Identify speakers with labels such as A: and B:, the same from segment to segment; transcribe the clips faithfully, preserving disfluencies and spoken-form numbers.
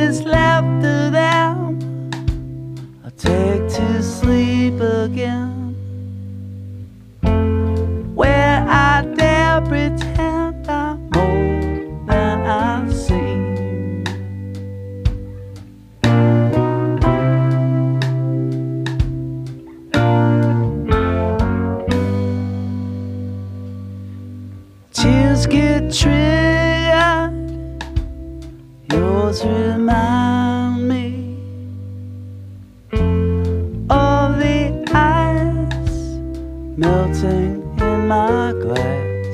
A: is left of them I take to sleep again, where I dare pretend I'm more than I seem. Tears get triggered, yours remind me of the ice melting in my glass,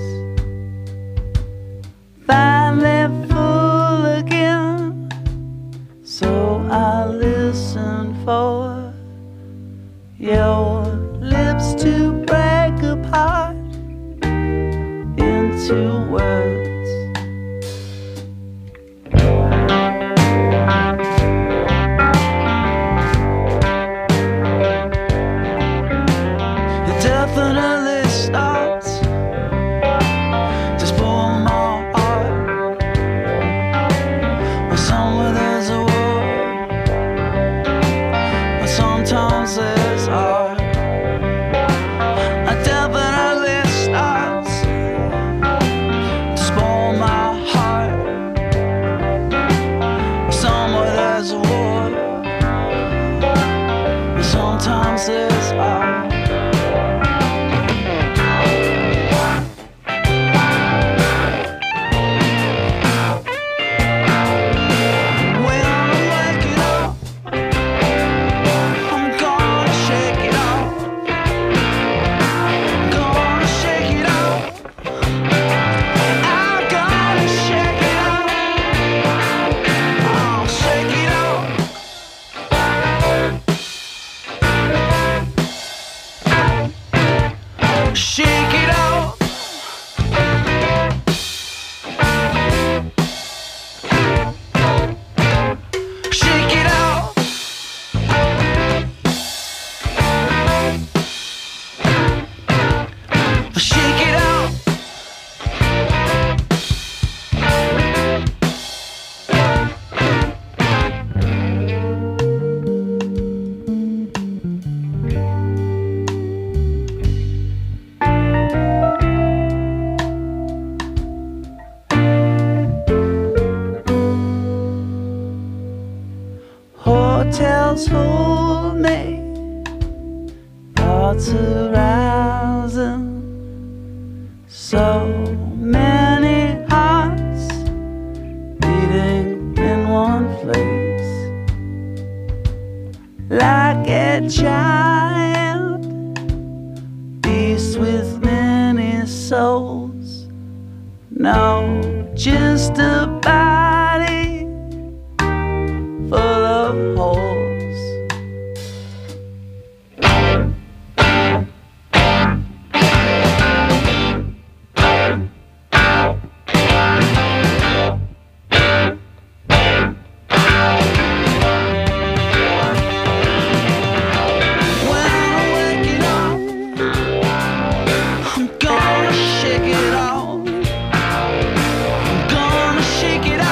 A: finally full again. So I listen for your lips to break apart into words. It definitely starts to spoil my heart. Well, somewhere there's a war, but sometimes there's art. It definitely starts to spoil my heart. Somewhere there's a war, but sometimes there's art. Shake it off. Shake it off. Shake it off. Hotels hold me, thoughts arousing, so many hearts beating in one place, like a giant beast with many souls. No, just a body full of holes. When I'm waking up, I'm gonna shake it off. I'm gonna shake it off.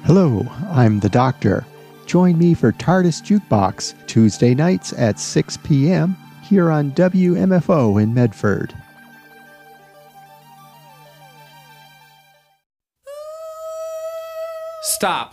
B: Hello, I'm the Doctor. Join me for TARDIS Jukebox, Tuesday nights at six p.m. here on W M F O in Medford.
C: Stop.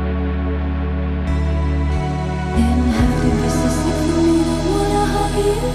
D: Mississippi, don't wanna hug you.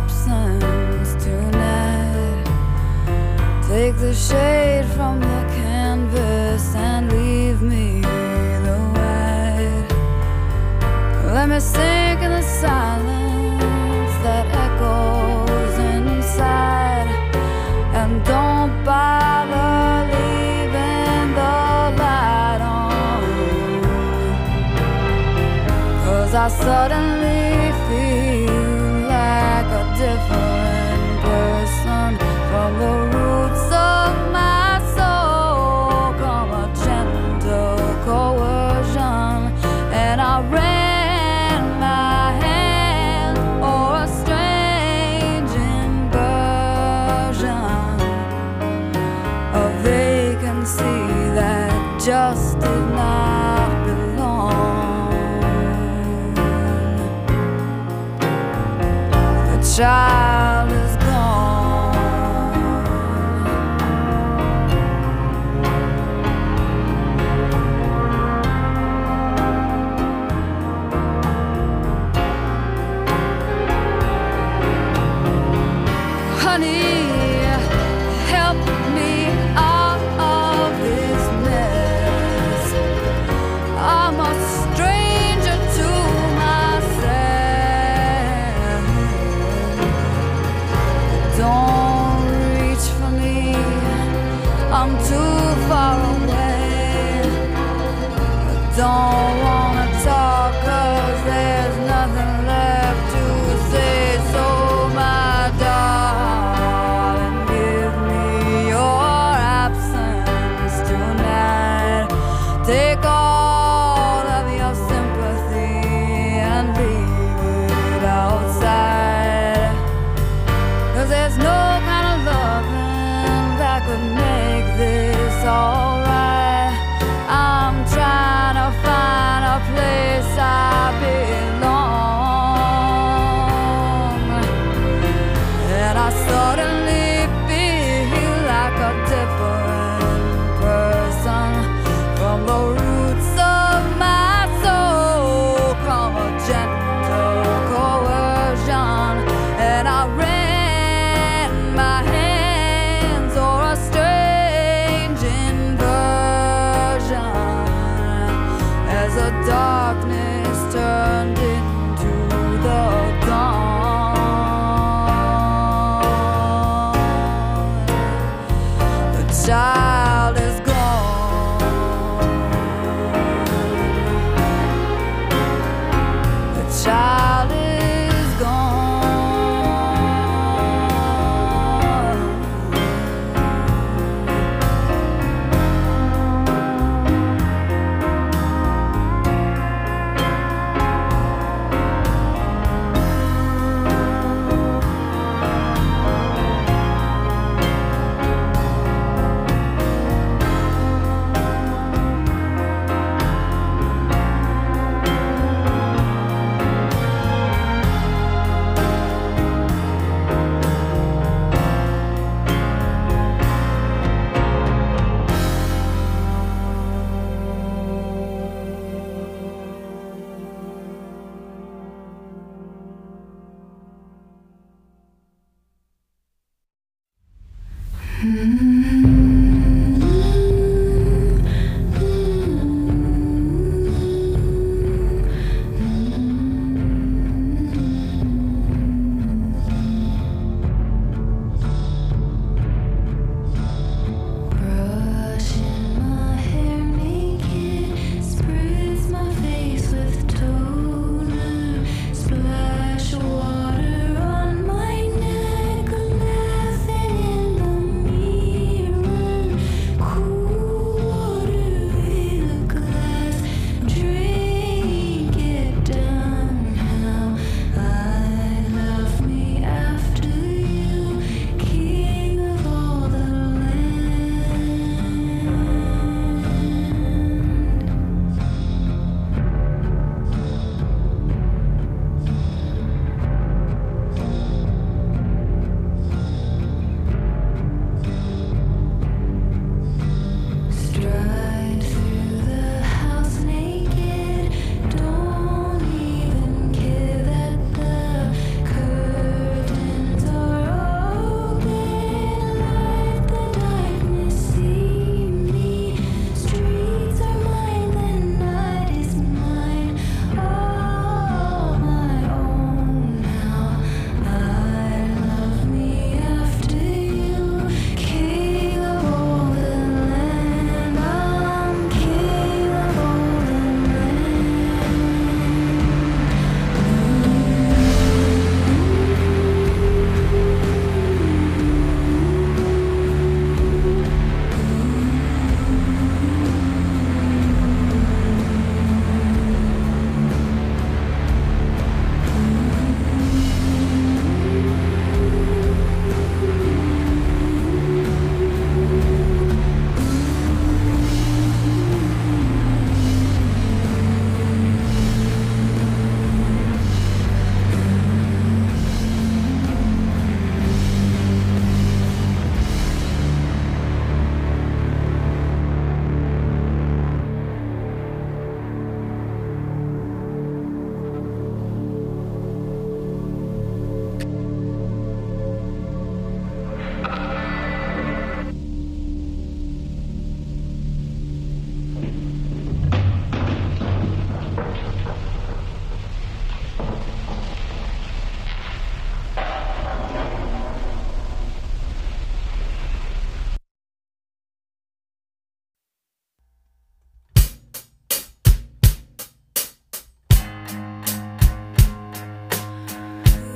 C: absence tonight. Take the shade from the canvas and leave me the white. Let me sink in the silence that echoes inside, and don't bother leaving the light on, 'cause I suddenly feel like a different person. From the roots of my soul come a gentle coercion, and I ran my hand o'er a strange inversion, a vacancy that just did not belong. The child is honey, help me out of this mess. I'm a stranger to myself.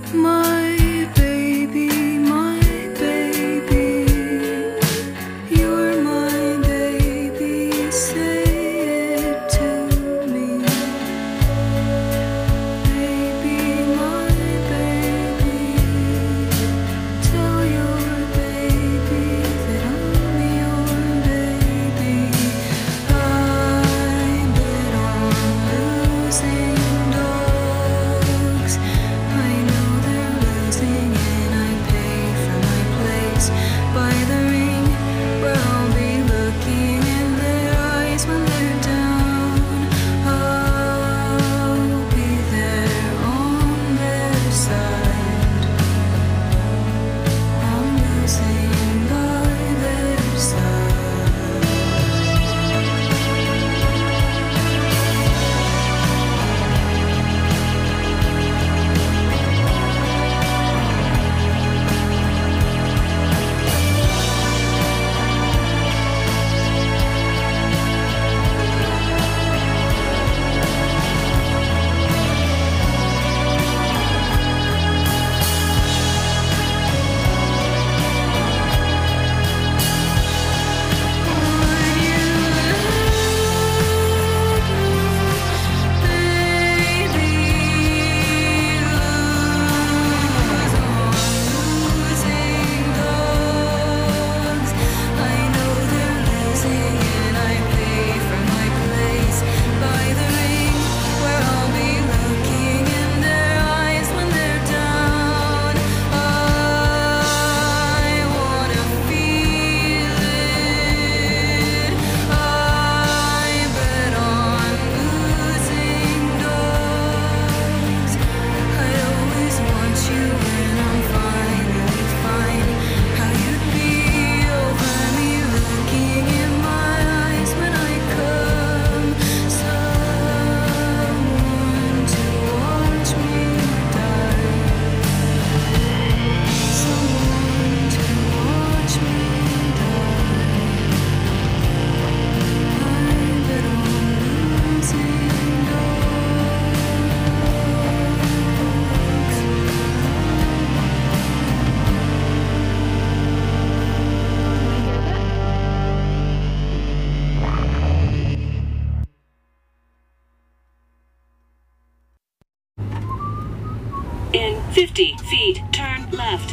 C: My baby, my baby, you're my baby, say it to me. Baby, my baby, tell your baby that I'm your baby. I bet on losing dogs. I know they're losing and I pay for my place by the ring where I'll be looking in their eyes when they're down. I'll be there on their side. I'm losing by their side.
D: In fifty feet, turn left.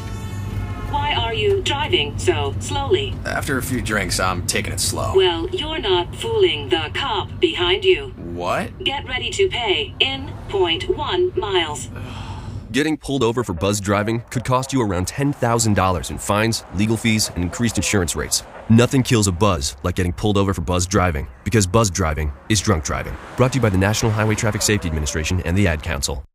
D: Why are you driving so slowly?
E: After a few drinks, I'm taking it slow.
D: Well, you're not fooling the cop behind you.
E: What?
D: Get ready to pay in point one miles.
F: Getting pulled over for buzz driving could cost you around ten thousand dollars in fines, legal fees, and increased insurance rates. Nothing kills a buzz like getting pulled over for buzz driving, because buzz driving is drunk driving. Brought to you by the National Highway Traffic Safety Administration and the Ad Council.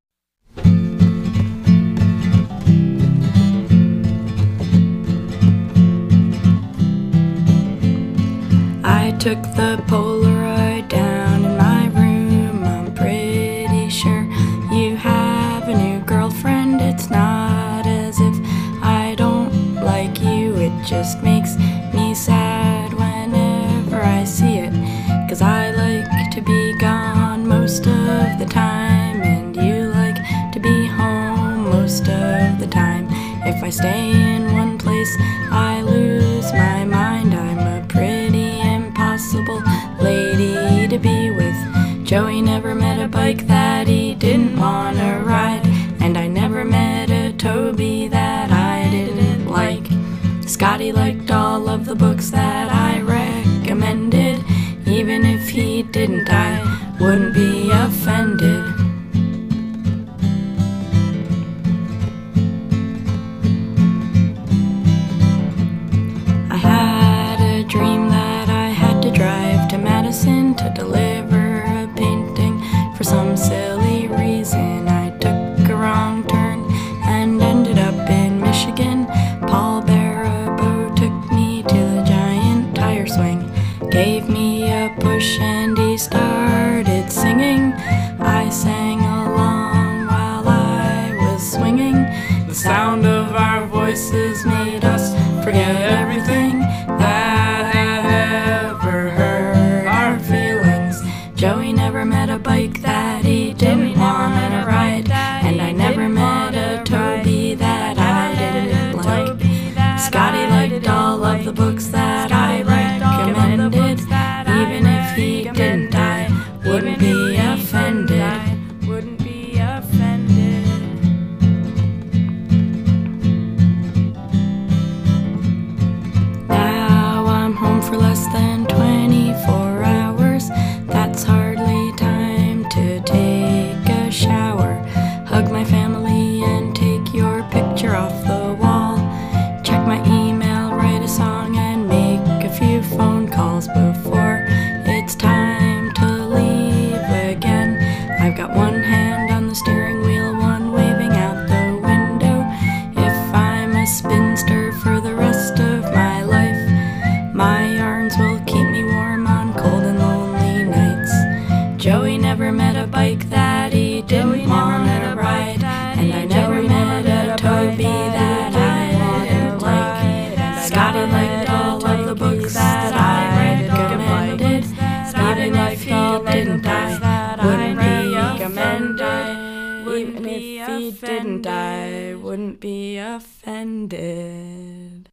C: I took the Polaroid down in my room. I'm pretty sure you have a new girlfriend. It's not as if I don't like you. It just makes me sad whenever I see it, 'cause I like to be gone most of the time, and you like to be home most of the time. If I stay in one place, I lose my mind. I'm a pretty impossible lady to be with. Joey never met a bike that he didn't wanna ride, and I never met a Toby that I didn't like. Scotty liked all of the books that I recommended. Even if he didn't, I wouldn't be offended. I had a dream that I had to drive to Madison to deliver a painting. For some silly reason, I took a wrong turn and ended up in Michigan. Paul Barabo took me to the giant tire swing, gave me a push, and he started singing. I sang along while I was swinging. The sound of our voices made us forget everything that had ever hurt our feelings. Joey never met a bike that he didn't want to ride, and I never met a Toby and if he didn't, I wouldn't be offended.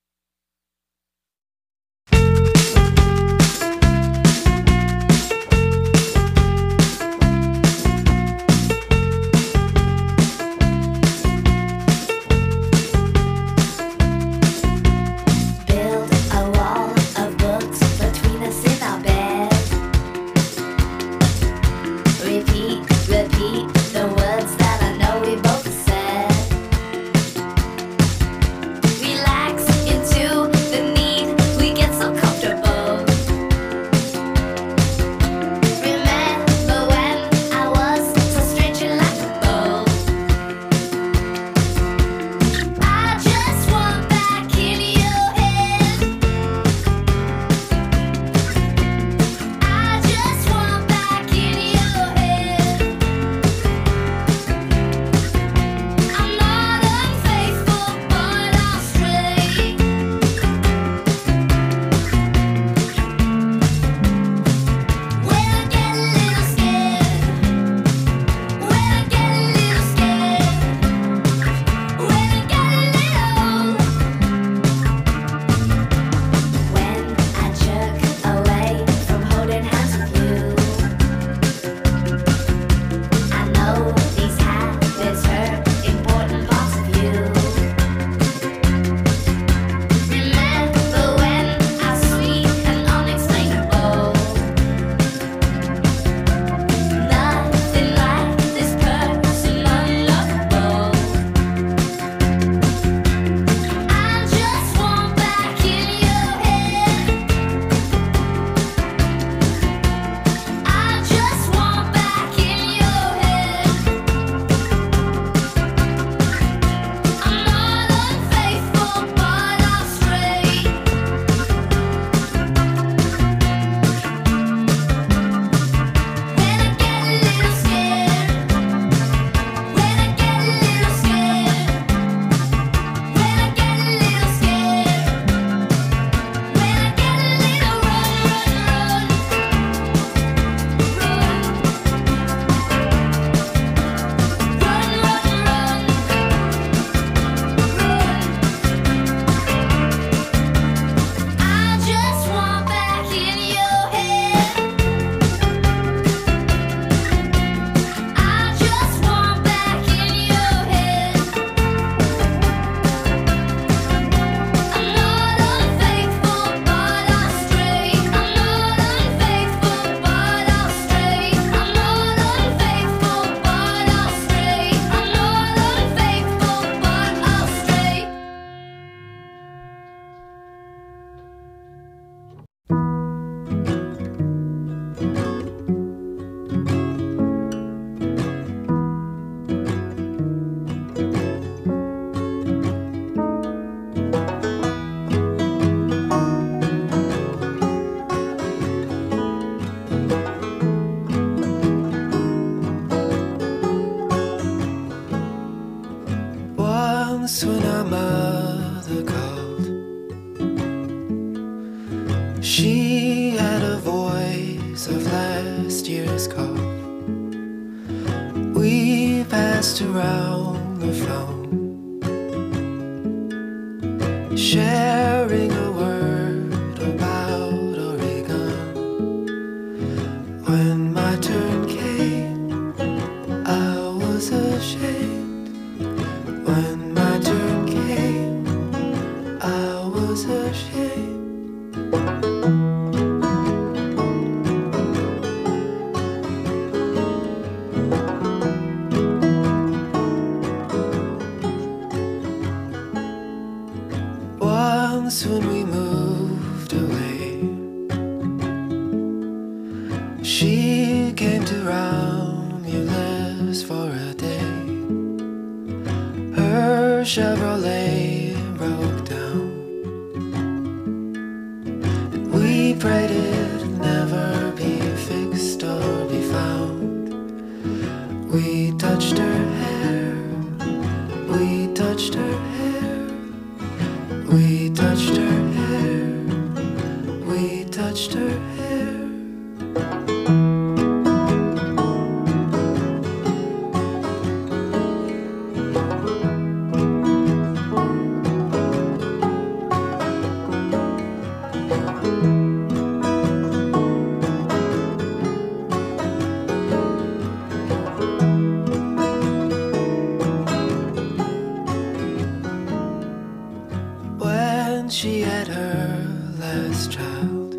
G: once when our mother called, she had a voice of last year's call. We passed around the phone, sharing a word about Oregon. When my turn came, I was ashamed. When my turn came, I was ashamed. Once when we moved away, she came to Romulus for a day. Her Chevrolet broke down, and we prayed it'd never be fixed or be found. We touched her hair, we touched her hair, we touched her hair, we touched her hair. Destiny's Child.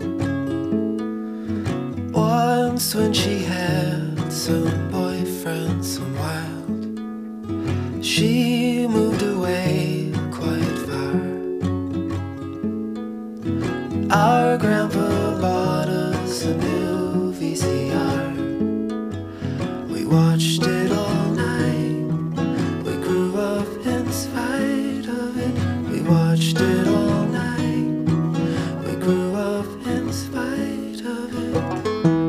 G: Once when she had some boyfriend, some wild, she moved away quite far. Our grandpa bought us a new V C R. We watched it all night. We grew up in spite of it. We watched it all night. We grew up in spite of it.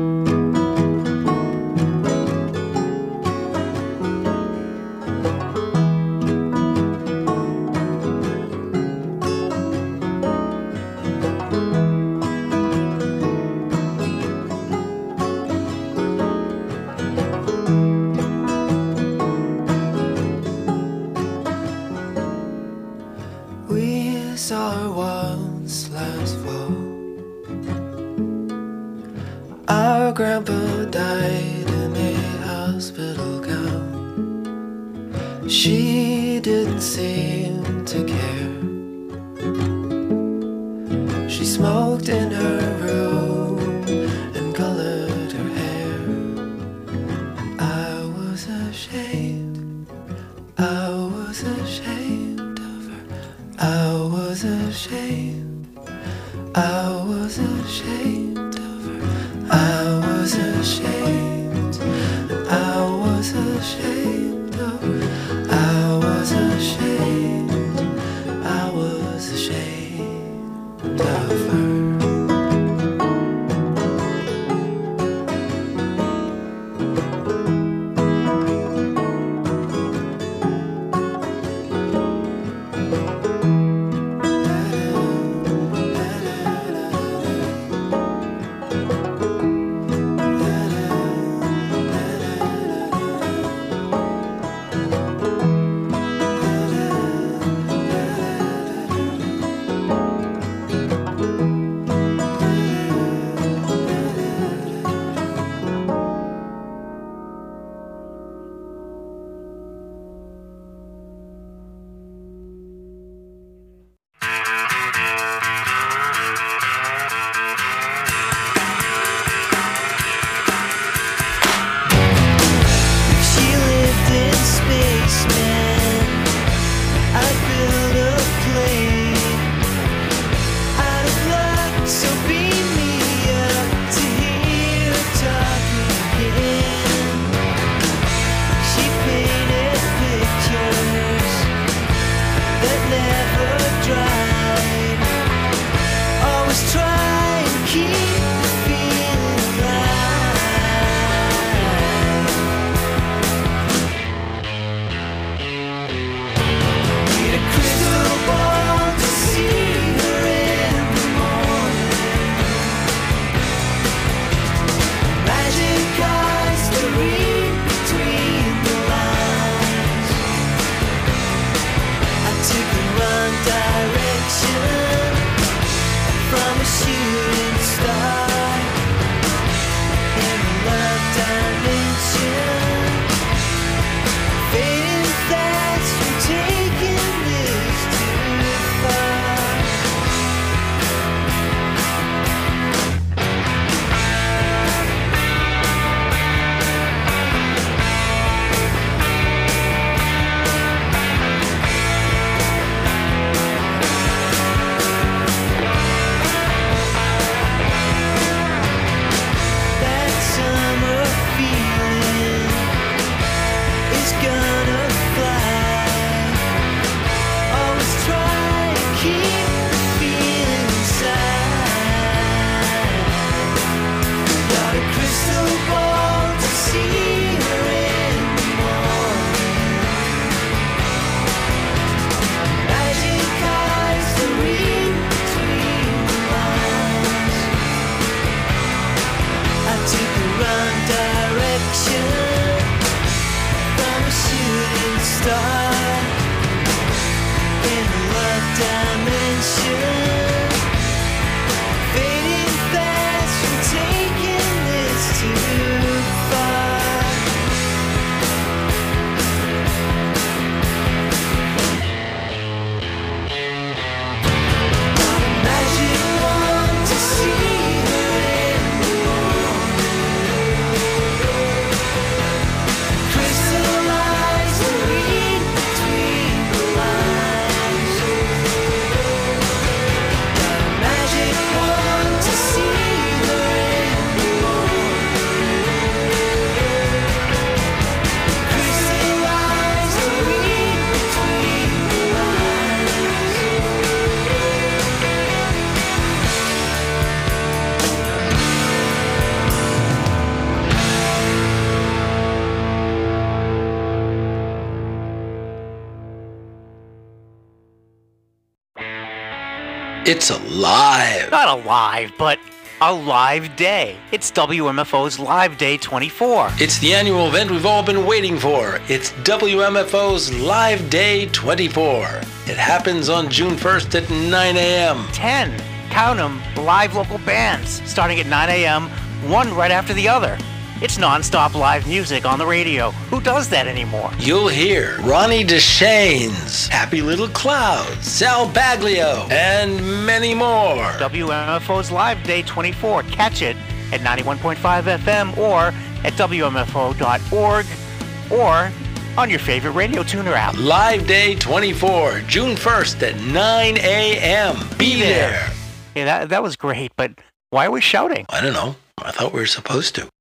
G: We saw her once last fall. Our grandpa died in a hospital gown. She didn't seem to care. She smoked in her room and colored her hair. And I was ashamed. I was ashamed of her. I was ashamed. I was ashamed of her. I was ashamed. I was ashamed of her. I was ashamed. I was ashamed of her. She lived in space, man. I'd build a plane out of luck, so beam me up to hear her talk again. She painted pictures that never dried. Always try and keep the feeling alive. Need a crystal ball to see her in the morning. Magic eyes to read between the lines. I took the wrong direction from a shooting star in the love dimension. Fading fast from taking this too far. That summer feeling is gonna fly. Always try to keep the feeling inside. Got a crystal ball to see her in the morning. Magic eyes to read between the lines. I took the wrong direction from a shooting star in the love dimension. Fading fast from taking this too far. Magic wand
H: It's alive.
I: Not alive, but a live day. It's W M F O's Live Day twenty-four.
H: It's the annual event we've all been waiting for. It's W M F O's Live Day twenty-four. It happens on June first at nine a.m.
I: ten. Count them, live local bands, starting at nine a.m., one right after the other. It's non-stop live music on the radio. Who does that anymore?
H: You'll hear Ronnie DeShanes, Happy Little Clouds, Sal Baglio, and many more.
I: W M F O's Live Day twenty-four. Catch it at ninety-one point five F M or at W M F O dot org or on your favorite radio tuner app.
H: Live Day twenty-four, June first at nine a.m. Be, Be there. there.
I: Yeah, that, that was great, but why are we shouting?
H: I don't know. I thought we were supposed to.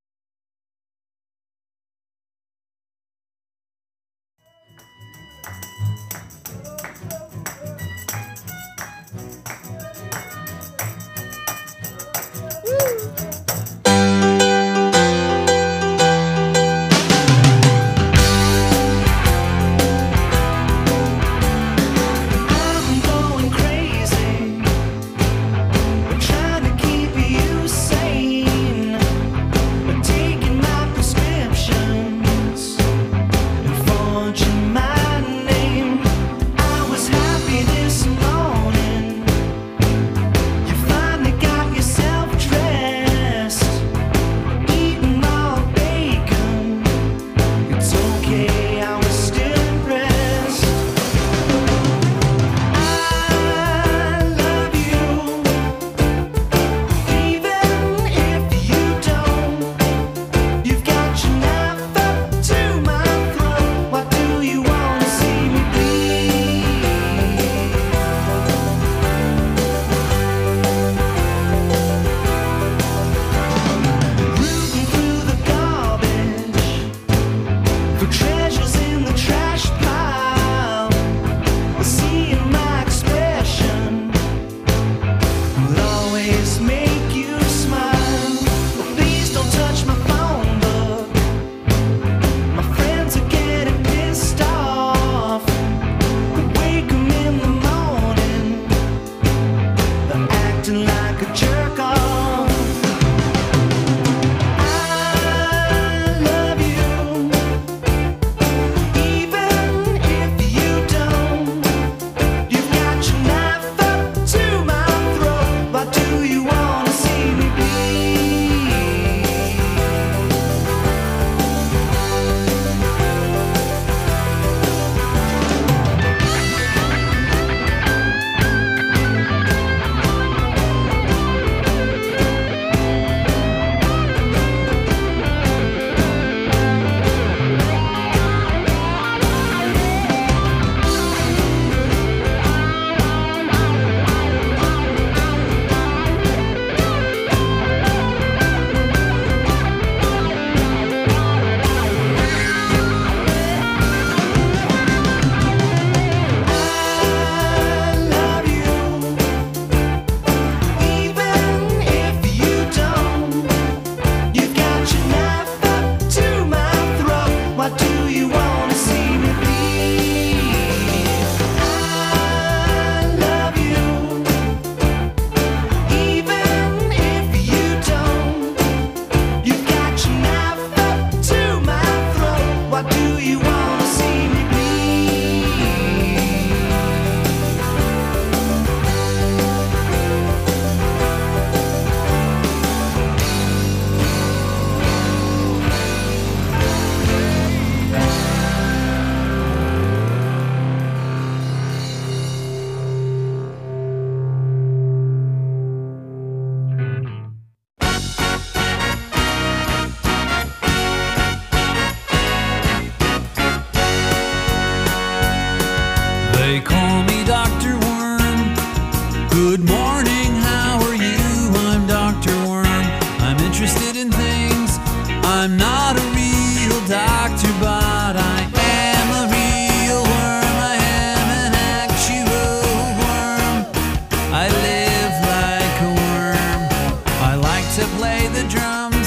J: I'm not a real doctor, but I am a real worm. I am an actual worm. I live like a worm. I like to play the drums.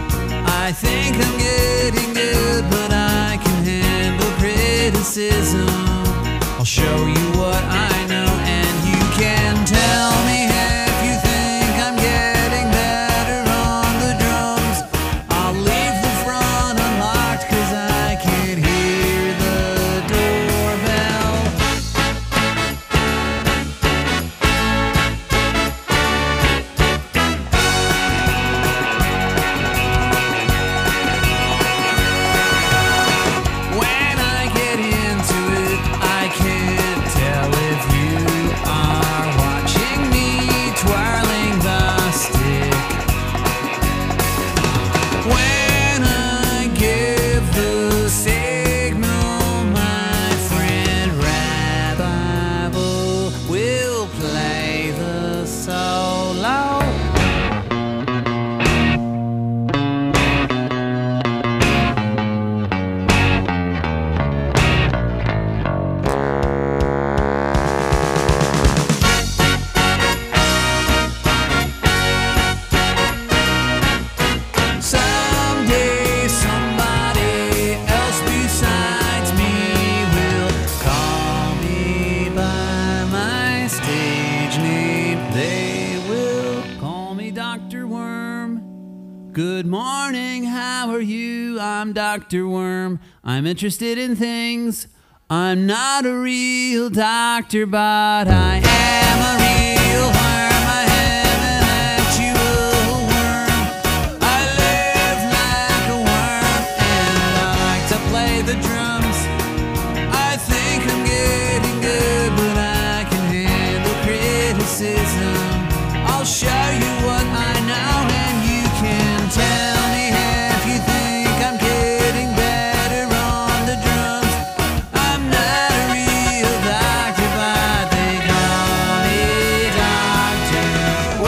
J: I think I'm getting good, but I can handle criticism. I'll show you what I know, and you can tell. Good morning, how are you? I'm Doctor Worm. I'm interested in things. I'm not a real doctor, but I am a real worm. I am an actual worm. I live like a worm, and I like to play the drums. I think I'm getting good, but I can handle criticism. I'll show you what I know, and you can tell me if you think I'm getting better on the drums. I'm not a real doctor, but they call me Doctor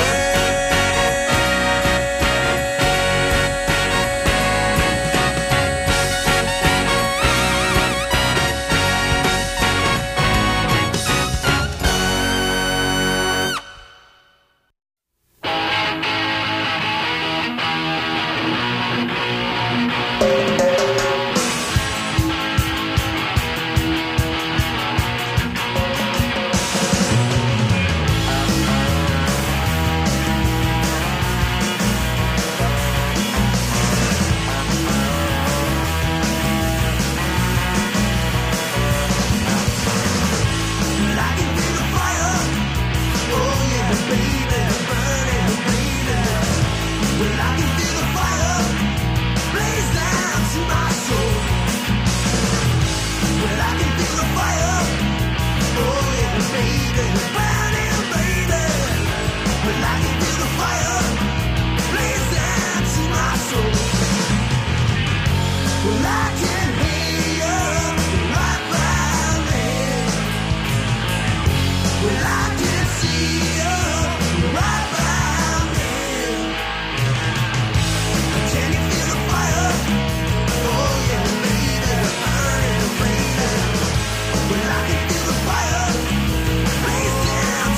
J: Well, I can feel the fire blaze down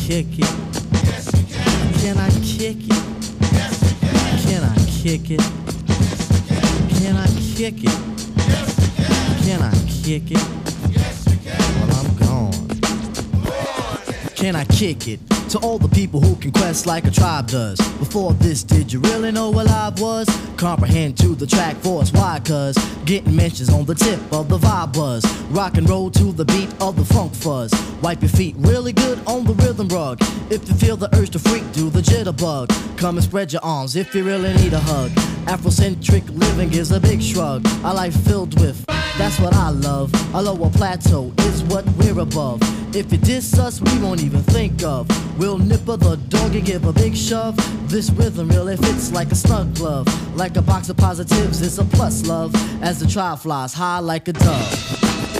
J: kick it? Yes, you can. Can I kick it? Yes, you can. Can I kick it? Can I kick it? Yes, you can. Can I kick it? Yes, you can. Well, I'm gone. Can I kick it? To all the people who can quest like a tribe does. Before this, did you really know what live was? Comprehend to the track force, why? Cause getting mentions on the tip of the vibe buzz. Rock and roll to the beat of the funk fuzz. Wipe your feet really good on the rhythm rug. If you feel the urge to freak, do the jitterbug. Come and spread your arms if you really need a hug. Afrocentric living is a big shrug. A life filled with, that's what I love. A lower plateau is what we're above. If you diss us, we won't even think of. We'll nipper the dog and give a big shove. This rhythm really fits like a snug glove. Like a box of positives, it's a plus love. As the tribe flies high like a dove.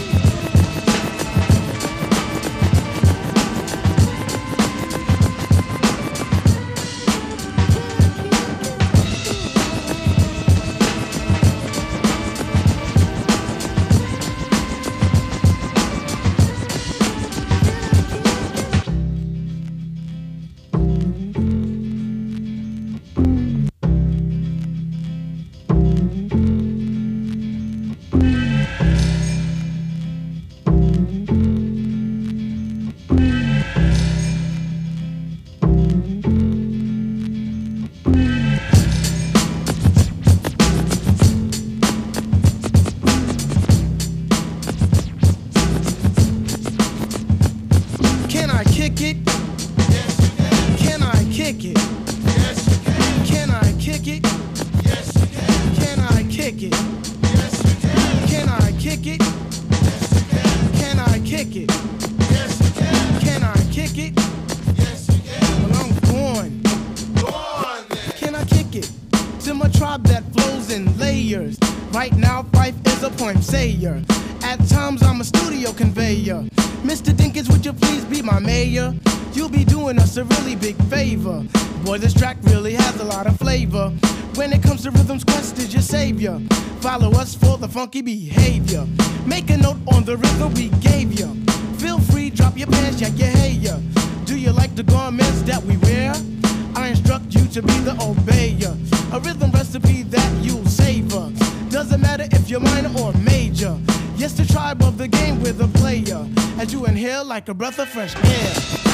K: Boy, this track really has a lot of flavor. When it comes to Rhythm's Quest is your savior. Follow us for the funky behavior. Make a note on the rhythm we gave you. Feel free, drop your pants, yak your hair. Do you like the garments that we wear? I instruct you to be the obeyer. A rhythm recipe that you'll savor. Doesn't matter if you're minor or major. Yes, the tribe of the game with a player. As you inhale like a breath of fresh air.